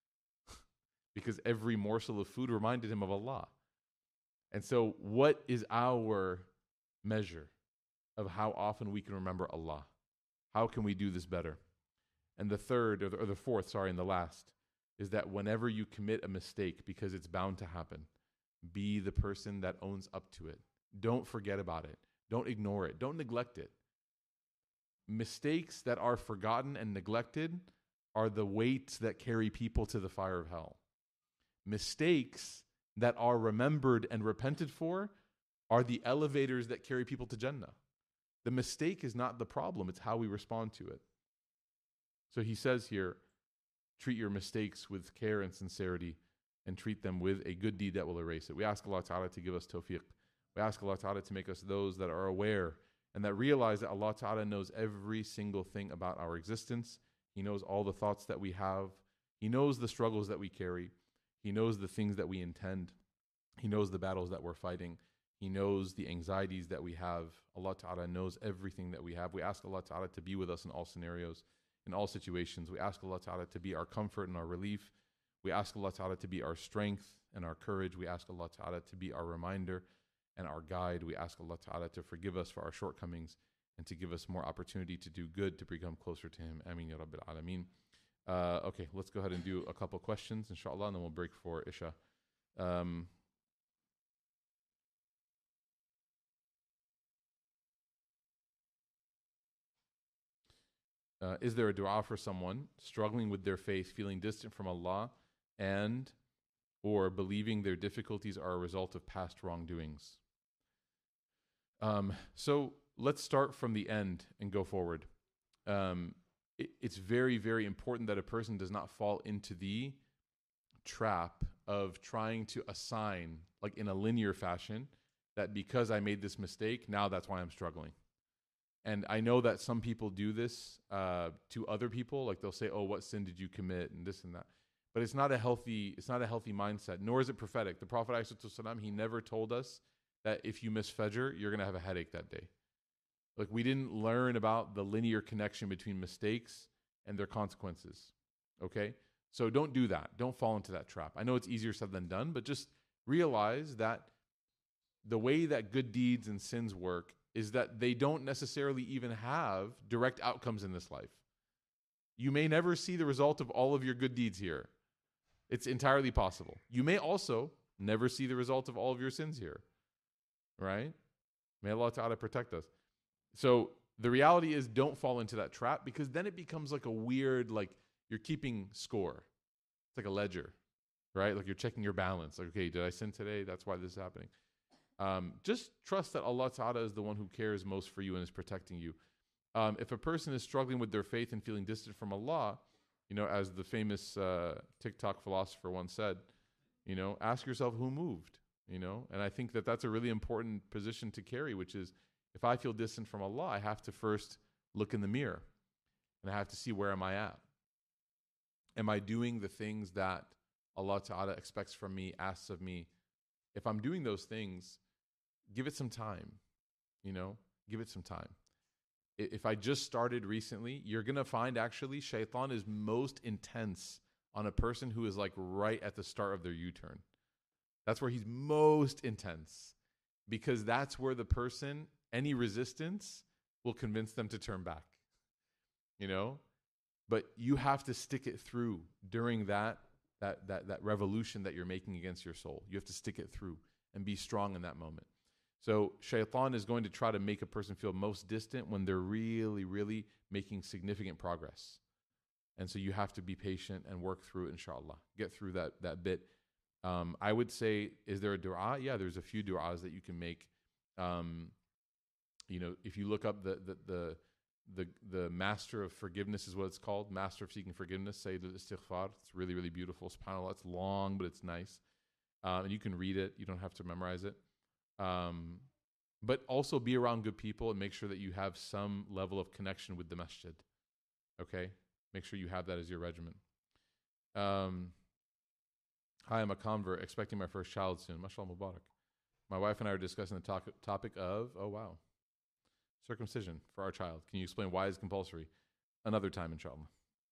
Because every morsel of food reminded him of Allah. And so what is our measure of how often we can remember Allah? How can we do this better? And the third, or the, or the fourth, sorry, and the last, is that whenever you commit a mistake, because it's bound to happen, be the person that owns up to it. Don't forget about it. Don't ignore it. Don't neglect it. Mistakes that are forgotten and neglected are the weights that carry people to the fire of hell. Mistakes that are remembered and repented for are the elevators that carry people to Jannah. The mistake is not the problem, it's how we respond to it. So he says here, treat your mistakes with care and sincerity and treat them with a good deed that will erase it. We ask Allah Ta'ala to give us tawfiq. We ask Allah Ta'ala to make us those that are aware and that realize that Allah Ta'ala knows every single thing about our existence. He knows all the thoughts that we have. He knows the struggles that we carry. He knows the things that we intend. He knows the battles that we're fighting. He knows the anxieties that we have. Allah Ta'ala knows everything that we have. We ask Allah Ta'ala to be with us in all scenarios, in all situations. We ask Allah Ta'ala to be our comfort and our relief. We ask Allah Ta'ala to be our strength and our courage. We ask Allah Ta'ala to be our reminder and our guide. We ask Allah Ta'ala to forgive us for our shortcomings and to give us more opportunity to do good, to become closer to Him. Ameen ya Rabbil Alameen. Uh, okay, let's go ahead and do a couple questions, inshallah, and then we'll break for Isha. Um, uh, is there a dua for someone struggling with their faith, feeling distant from Allah, and or believing their difficulties are a result of past wrongdoings? Um, so let's start from the end and go forward. Um, it, it's very, very important that a person does not fall into the trap of trying to assign, like in a linear fashion, that because I made this mistake, now that's why I'm struggling. And I know that some people do this uh, to other people, like they'll say, "Oh, what sin did you commit?" and this and that. But it's not a healthy, it's not a healthy mindset, nor is it prophetic. The Prophet ﷺ, he never told us that if you miss Fajr, you're going to have a headache that day. Like, we didn't learn about the linear connection between mistakes and their consequences, okay? So don't do that. Don't fall into that trap. I know it's easier said than done, but just realize that the way that good deeds and sins work is that they don't necessarily even have direct outcomes in this life. You may never see the result of all of your good deeds here. It's entirely possible. You may also never see the result of all of your sins here, right? May Allah Ta'ala protect us. So the reality is, don't fall into that trap, because then it becomes like a weird, like, you're keeping score. It's like a ledger, right? Like you're checking your balance. Like, okay, did I sin today? That's why this is happening. Um, just trust that Allah Ta'ala is the one who cares most for you and is protecting you. Um, if a person is struggling with their faith and feeling distant from Allah, you know, as the famous uh, TikTok philosopher once said, you know, ask yourself who moved, you know? And I think that that's a really important position to carry, which is if I feel distant from Allah, I have to first look in the mirror and I have to see where am I at? Am I doing the things that Allah Ta'ala expects from me, asks of me? If I'm doing those things, give it some time, you know, give it some time. If I just started recently, you're going to find actually shaitan is most intense on a person who is like right at the start of their U-turn. That's where he's most intense because that's where the person, any resistance will convince them to turn back, you know, but you have to stick it through during that, that, that, that revolution that you're making against your soul. You have to stick it through and be strong in that moment. So shaitan is going to try to make a person feel most distant when they're really, really making significant progress. And so you have to be patient and work through it, inshallah. Get through that that bit. Um, I would say, is there a dua? Yeah, there's a few du'as that you can make. Um, you know, if you look up the the the the, the master of forgiveness is what it's called, master of seeking forgiveness, Sayyid al-Istighfar. It's really, really beautiful. SubhanAllah, it's long, but it's nice. Uh, and you can read it. You don't have to memorize it. Um, but also be around good people and make sure that you have some level of connection with the masjid. Okay? Make sure you have that as your regimen. Um, hi, I'm a convert expecting my first child soon. MashaAllah Mubarak. My wife and I are discussing the to- topic of, oh wow, circumcision for our child. Can you explain why it's compulsory? Another time, inshallah.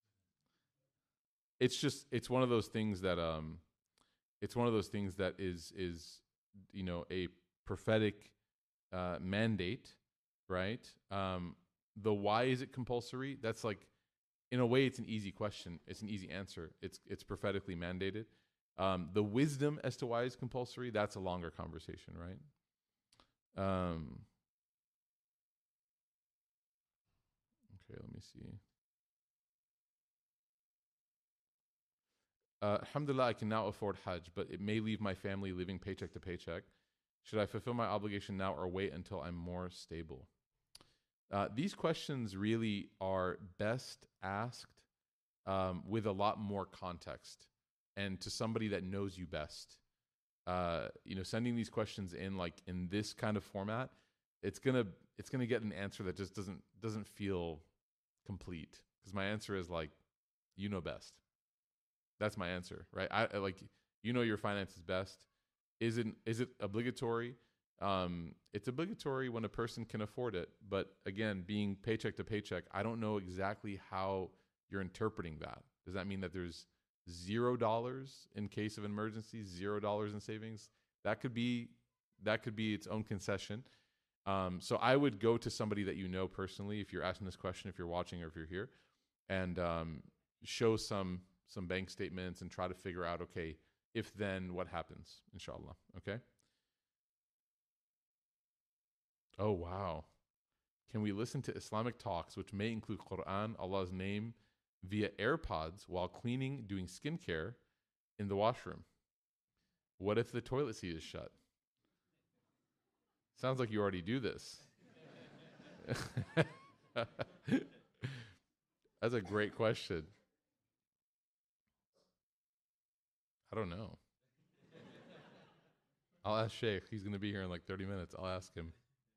It's just, it's one of those things that, um, it's one of those things that is, is, you know, a prophetic uh, mandate, right? Um, the why is it compulsory? That's like, in a way, it's an easy question. It's an easy answer. It's it's prophetically mandated. Um, the wisdom as to why it's compulsory, that's a longer conversation, right? Um, okay, let me see. Uh, Alhamdulillah, I can now afford Hajj, but it may leave my family living paycheck to paycheck. Should I fulfill my obligation now or wait until I'm more stable? Uh, these questions really are best asked um, with a lot more context and to somebody that knows you best. Uh, you know, sending these questions in like in this kind of format, it's gonna it's gonna get an answer that just doesn't doesn't feel complete. Because my answer is like, you know best. That's my answer, right? I, I like you know your finances best. Is it is it obligatory? Um, it's obligatory when a person can afford it. But again, being paycheck to paycheck, I don't know exactly how you're interpreting that. Does that mean that there's zero dollars in case of emergency, zero dollars in savings? That could be that could be its own concession. Um, so I would go to somebody that you know personally if you're asking this question, if you're watching or if you're here, and um, show some some bank statements and try to figure out, okay, if then what happens, inshallah. Okay. Oh, wow. Can we listen to Islamic talks, which may include Quran, Allah's name, via AirPods while cleaning, doing skincare in the washroom? What if the toilet seat is shut? Sounds like you already do this. That's a great question. I don't know. I'll ask Sheikh. He's going to be here in like thirty minutes. I'll ask him.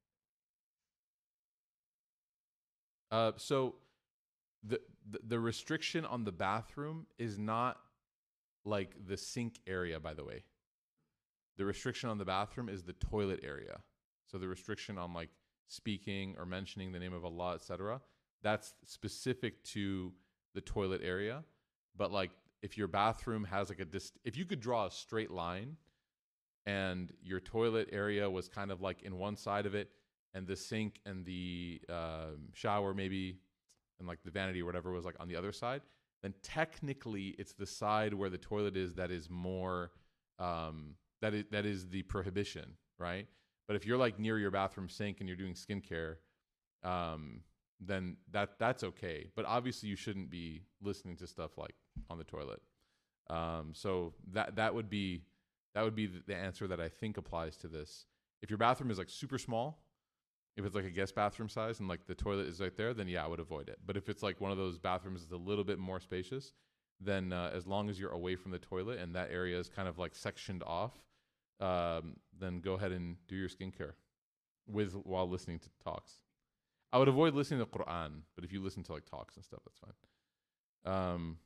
Uh, so the, the the restriction on the bathroom is not like the sink area, by the way. The restriction on the bathroom is the toilet area. So the restriction on like speaking or mentioning the name of Allah, et cetera, that's specific to the toilet area. But like if your bathroom has like a dist- if you could draw a straight line and your toilet area was kind of like in one side of it and the sink and the um, shower maybe and like the vanity or whatever was like on the other side, then technically it's the side where the toilet is that is more um, that is that is the prohibition, right? But if you're like near your bathroom sink and you're doing skincare, um, then that that's okay. But obviously, you shouldn't be listening to stuff like on the toilet. Um, so that that would be that would be the answer that I think applies to this. If your bathroom is like super small, if it's like a guest bathroom size and like the toilet is right there, then yeah, I would avoid it. But if it's like one of those bathrooms that's a little bit more spacious, then uh, as long as you're away from the toilet and that area is kind of like sectioned off, um, then go ahead and do your skincare with while listening to talks. I would avoid listening to Quran, but if you listen to like talks and stuff, that's fine. Um,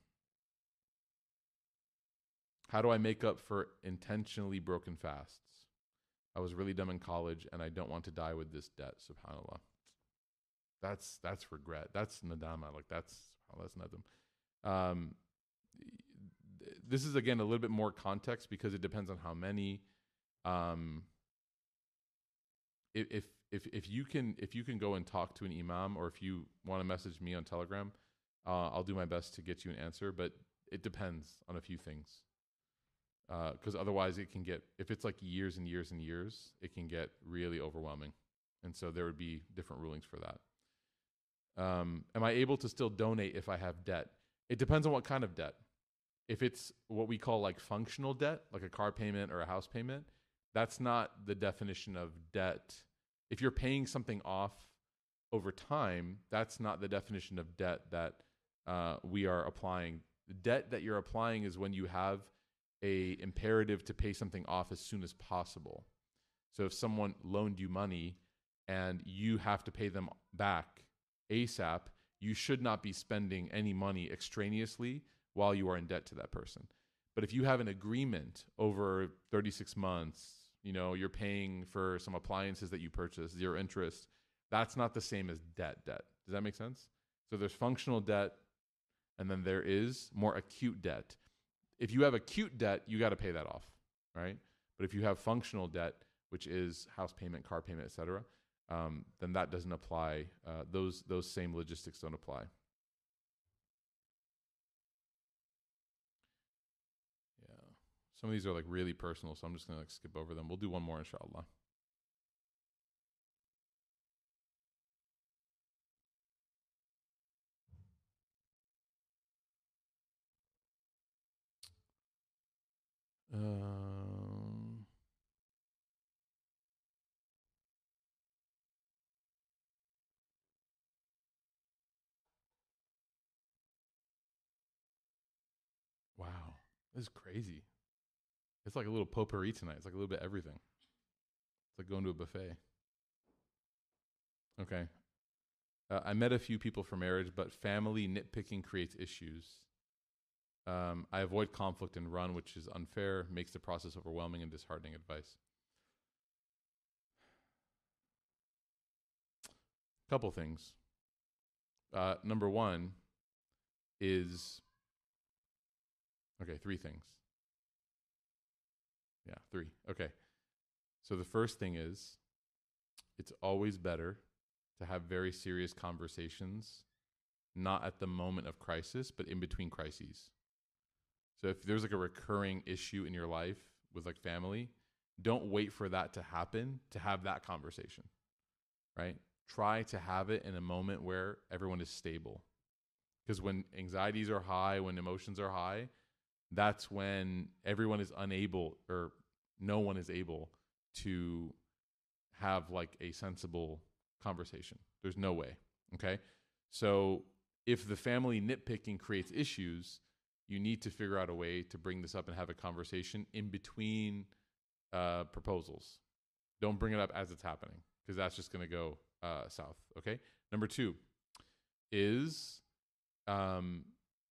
how do I make up for intentionally broken fasts? I was really dumb in college, and I don't want to die with this debt. Subhanallah. That's that's regret. That's nadama. Like that's that's nothing. Um, this is again a little bit more context because it depends on how many. Um, if if if you can if you can go and talk to an imam, or if you want to message me on Telegram, uh, I'll do my best to get you an answer. But it depends on a few things. Because uh, otherwise it can get, if it's like years and years and years, it can get really overwhelming. And so there would be different rulings for that. Um, am I able to still donate if I have debt? It depends on what kind of debt. If it's what we call like functional debt, like a car payment or a house payment, that's not the definition of debt. If you're paying something off over time, that's not the definition of debt that uh, we are applying. The debt that you're applying is when you have a imperative to pay something off as soon as possible. So if someone loaned you money and you have to pay them back ASAP, you should not be spending any money extraneously while you are in debt to that person. But if you have an agreement over thirty-six months, you know, you're paying for some appliances that you purchased, zero interest, that's not the same as debt debt. Does that make sense? So there's functional debt, and then there is more acute debt. If you have acute debt, you got to pay that off, right? But if you have functional debt, which is house payment, car payment, et cetera, um, then that doesn't apply. Uh, those those same logistics don't apply. Yeah, some of these are like really personal, so I'm just gonna like skip over them. We'll do one more, inshallah. Um, wow, this is crazy. It's like a little potpourri tonight. It's like a little bit everything. It's like going to a buffet. Okay. Uh, I met a few people for marriage, but family nitpicking creates issues. Um, I avoid conflict and run, which is unfair, makes the process overwhelming and disheartening. Advice. Couple things. Uh, number one is, okay, three things. Yeah, three. Okay. So the first thing is, it's always better to have very serious conversations, not at the moment of crisis, but in between crises. So if there's like a recurring issue in your life with like family, don't wait for that to happen to have that conversation, right? Try to have it in a moment where everyone is stable. Because when anxieties are high, when emotions are high, that's when everyone is unable, or no one is able to have like a sensible conversation. There's no way, okay? So if the family nitpicking creates issues, you need to figure out a way to bring this up and have a conversation in between uh, proposals. Don't bring it up as it's happening, because that's just going to go uh, south, okay? Number two is um,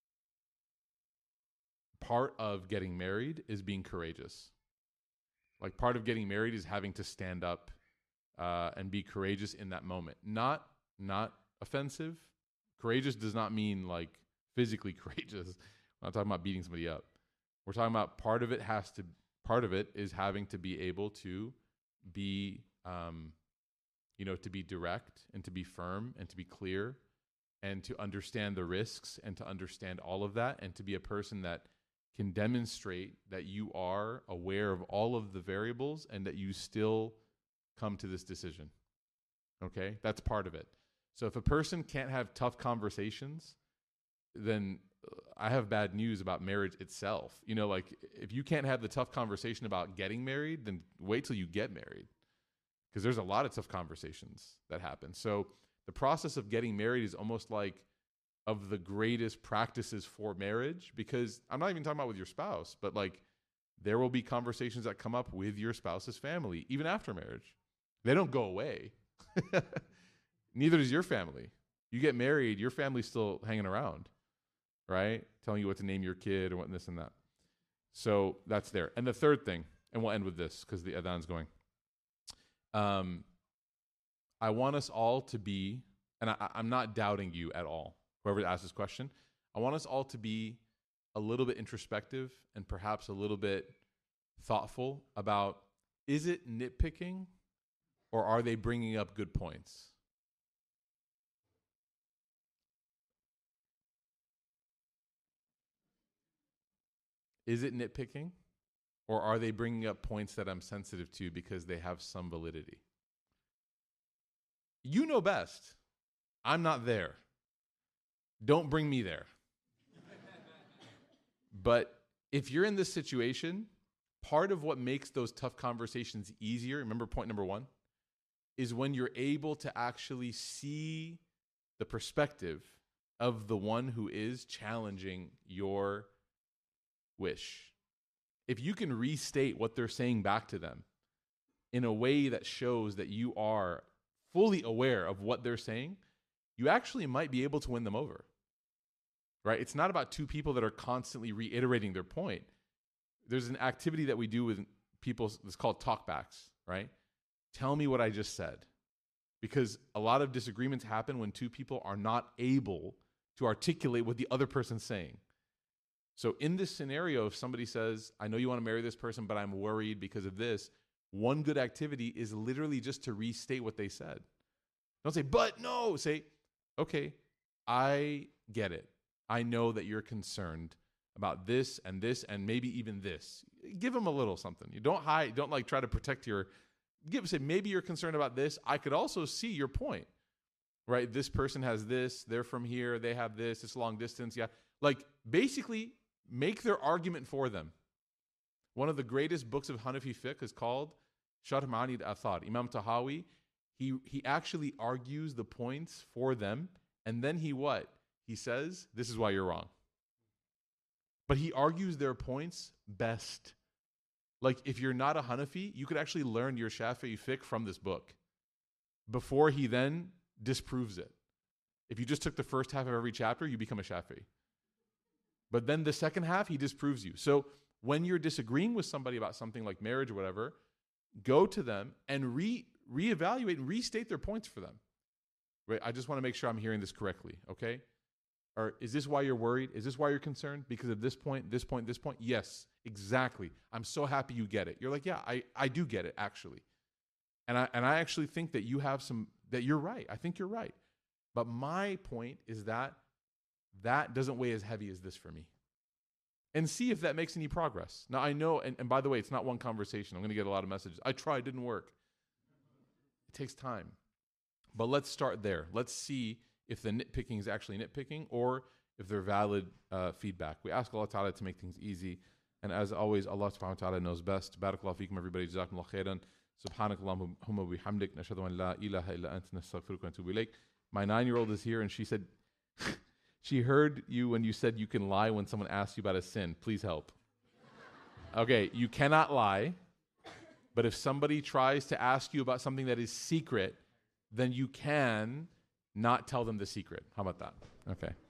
part of getting married is being courageous. Like part of getting married is having to stand up uh, and be courageous in that moment. Not not offensive. Courageous does not mean like physically courageous. I'm not talking about beating somebody up. We're talking about part of it has to, part of it is having to be able to be, um, you know, to be direct and to be firm and to be clear and to understand the risks and to understand all of that and to be a person that can demonstrate that you are aware of all of the variables and that you still come to this decision. Okay? That's part of it. So if a person can't have tough conversations, then I have bad news about marriage itself. You know, like if you can't have the tough conversation about getting married, then wait till you get married. Because there's a lot of tough conversations that happen. So the process of getting married is almost like of the greatest practices for marriage, because I'm not even talking about with your spouse, but like there will be conversations that come up with your spouse's family, even after marriage. They don't go away. Neither does your family. You get married, your family's still hanging around, right? Telling you what to name your kid or what this and that. So that's there. And the third thing, and we'll end with this because the adhan's going. Um, I want us all to be, and I, I'm not doubting you at all, whoever asked this question. I want us all to be a little bit introspective and perhaps a little bit thoughtful about, is it nitpicking or are they bringing up good points? Is it nitpicking or are they bringing up points that I'm sensitive to because they have some validity? You know best. I'm not there. Don't bring me there. But if you're in this situation, part of what makes those tough conversations easier, remember point number one, is when you're able to actually see the perspective of the one who is challenging your wish. If you can restate what they're saying back to them in a way that shows that you are fully aware of what they're saying, you actually might be able to win them over, right? It's not about two people that are constantly reiterating their point. There's an activity that we do with people, it's called talkbacks, right? Tell me what I just said. Because a lot of disagreements happen when two people are not able to articulate what the other person's saying. So in this scenario, if somebody says, I know you want to marry this person, but I'm worried because of this, one good activity is literally just to restate what they said. Don't say, but no. Say, okay, I get it. I know that you're concerned about this and this and maybe even this. Give them a little something. You don't hide, don't like try to protect your, give, say, maybe you're concerned about this. I could also see your point, right? This person has this, they're from here, they have this, it's long distance. Yeah. Like basically make their argument for them. One of the greatest books of Hanafi fiqh is called Sharh Ma'ani al-Athar. Imam Tahawi, he, he actually argues the points for them. And then he what? He says, this is why you're wrong. But he argues their points best. Like if you're not a Hanafi, you could actually learn your Shafi'i fiqh from this book before he then disproves it. If you just took the first half of every chapter, you become a Shafi'i. But then the second half, he disproves you. So when you're disagreeing with somebody about something like marriage or whatever, go to them and re reevaluate and restate their points for them. Right? I just want to make sure I'm hearing this correctly, okay? Or is this why you're worried? Is this why you're concerned? Because of this point, this point, this point? Yes, exactly. I'm so happy you get it. You're like, yeah, I, I do get it, actually. And I and I actually think that you have some, that you're right. I think you're right. But my point is that that doesn't weigh as heavy as this for me. And see if that makes any progress. Now, I know, and, and by the way, it's not one conversation. I'm going to get a lot of messages. I tried, it didn't work. It takes time. But let's start there. Let's see if the nitpicking is actually nitpicking or if they're valid uh, feedback. We ask Allah Ta'ala to make things easy. And as always, Allah Subhanahu wa Ta'ala knows best. Barakallahu feekum, everybody. Jazakumullah khairan. Subhanakallahumma wa bihamdik. Nashhadu an la ilaha illa anta nastaghfiruka wa natubu ilayk. My nine-year-old is here and she said, she heard you when you said you can lie when someone asks you about a sin. Please help. Okay, you cannot lie. But if somebody tries to ask you about something that is secret, then you can not tell them the secret. How about that? Okay.